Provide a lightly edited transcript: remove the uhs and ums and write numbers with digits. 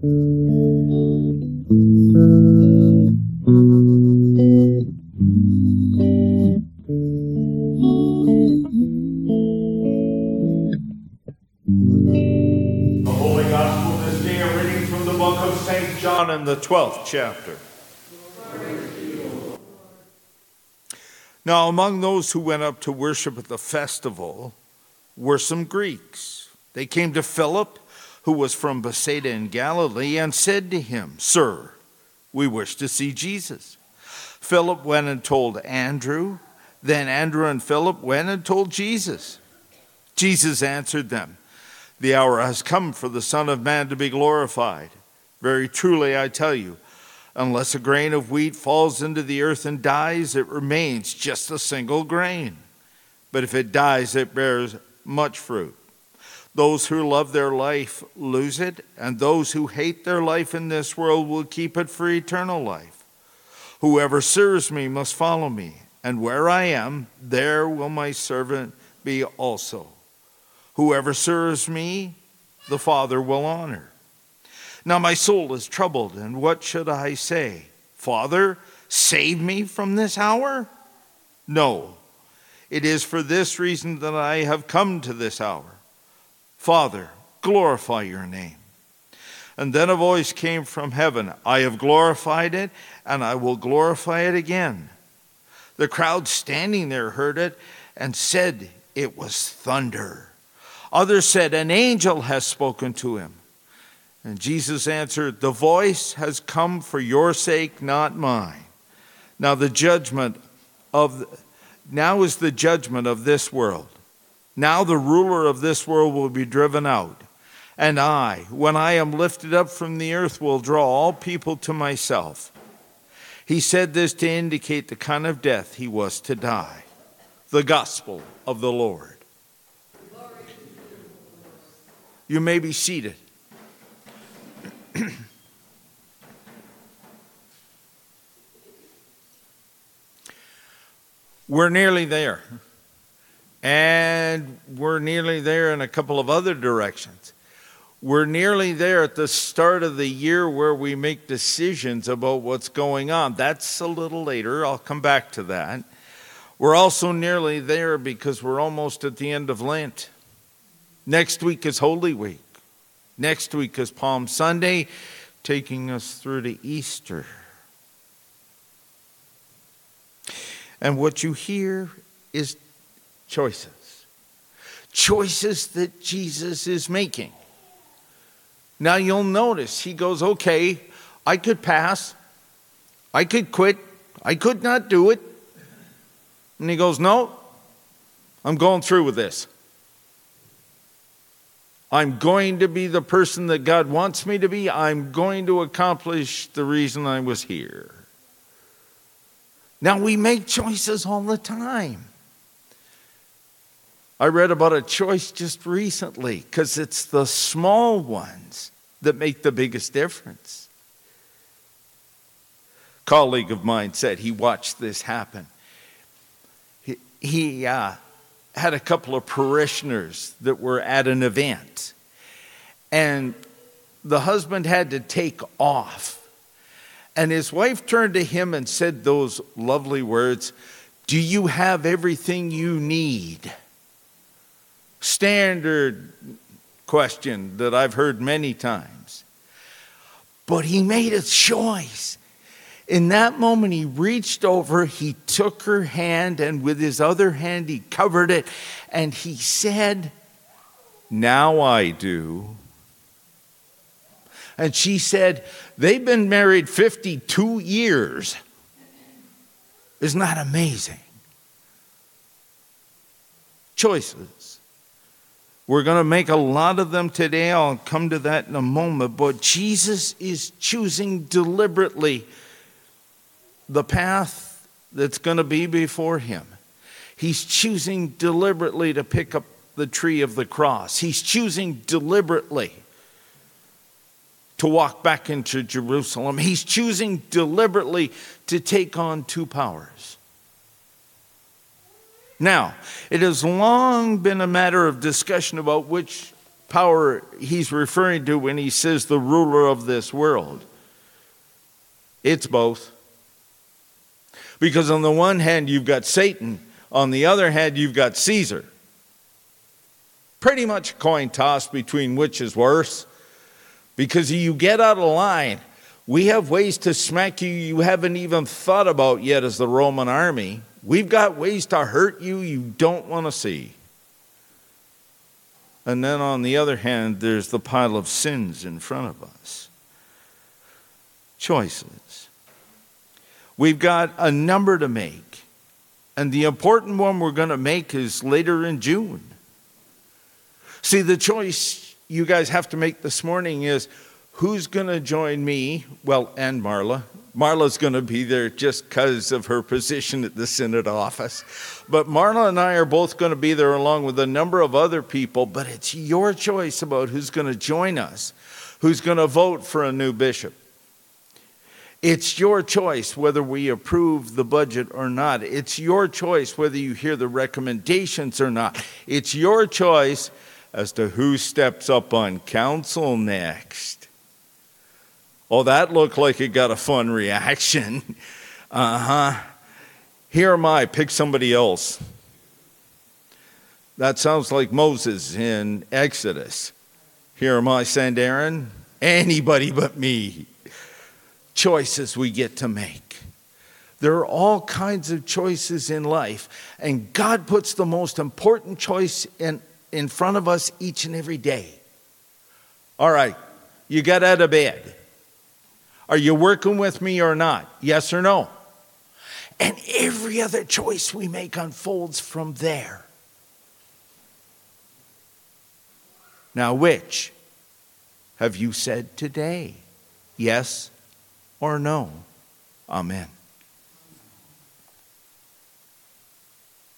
John in the 12th chapter. Now, among those who went up to worship at the festival were some Greeks. They came to Philip, who was from Bethsaida in Galilee, and said to him, "Sir, we wish to see Jesus." Philip went and told Andrew. Then Andrew and Philip went and told Jesus. Jesus answered them, "The hour has come for the Son of Man to be glorified. Very truly, I tell you, unless a grain of wheat falls into the earth and dies, it remains just a single grain. But if it dies, it bears much fruit. Those who love their life lose it, and those who hate their life in this world will keep it for eternal life. Whoever serves me must follow me, and where I am, there will my servant be also. Whoever serves me, the Father will honor. Now my soul is troubled, and what should I say? Father, save me from this hour? No, it is for this reason that I have come to this hour. Father, glorify your name." And then a voice came from heaven, "I have glorified it, and I will glorify it again." The crowd standing there heard it and said it was thunder. Others said, "An angel has spoken to him." And Jesus answered, "The voice has come for your sake, not mine. Now is the judgment of this world. Now the ruler of this world will be driven out. And I, when I am lifted up from the earth, will draw all people to myself." He said this to indicate the kind of death he was to die. The gospel of the Lord. You may be seated. We're nearly there. And we're nearly there in a couple of other directions. We're nearly there at the start of the year where we make decisions about what's going on. That's a little later. I'll come back to that. We're also nearly there because we're almost at the end of Lent. Next week is Holy Week. Next week is Palm Sunday, taking us through to Easter. And what you hear is choices. Choices that Jesus is making. Now you'll notice he goes, okay, I could pass. I could quit. I could not do it. And he goes, no, I'm going through with this. I'm going to be the person that God wants me to be. I'm going to accomplish the reason I was here. Now, we make choices all the time. I read about a choice just recently because it's the small ones that make the biggest difference. A colleague of mine said he watched this happen. He had a couple of parishioners that were at an event, and the husband had to take off. And his wife turned to him and said those lovely words, "Do you have everything you need?" Standard question that I've heard many times. But he made a choice. In that moment, he reached over, he took her hand, and with his other hand, he covered it, and he said, "Now I do." And she said, they've been married 52 years. Isn't that amazing? Choices. We're going to make a lot of them today. I'll come to that in a moment. But Jesus is choosing deliberately the path that's going to be before him. He's choosing deliberately to pick up the tree of the cross. He's choosing deliberately to walk back into Jerusalem. He's choosing deliberately to take on two powers. Now, it has long been a matter of discussion about which power he's referring to when he says the ruler of this world? It's both. Because on the one hand, you've got Satan. On the other hand, you've got Caesar. Pretty much a coin toss between which is worse. Because you get out of line. We have ways to smack you you haven't even thought about yet as the Roman army. We've got ways to hurt you you don't want to see. And then on the other hand, there's the pile of sins in front of us. Choices. We've got a number to make. And the important one we're going to make is later in June. See, the choice you guys have to make this morning is, who's going to join me? Well, and Marla. Marla's going to be there just because of her position at the Synod office. But Marla and I are both going to be there along with a number of other people. But it's your choice about who's going to join us, who's going to vote for a new bishop. It's your choice whether we approve the budget or not. It's your choice whether you hear the recommendations or not. It's your choice as to who steps up on council next. Oh, that looked like it got a fun reaction. Here am I, pick somebody else. That sounds like Moses in Exodus. Here am I, send Aaron. Anybody but me. Choices we get to make. There are all kinds of choices in life, and God puts the most important choice in front of us each and every day. All right, you got out of bed. Are you working with me or not? Yes or no? And every other choice we make unfolds from there. Now, which have you said today? Yes or no? Amen.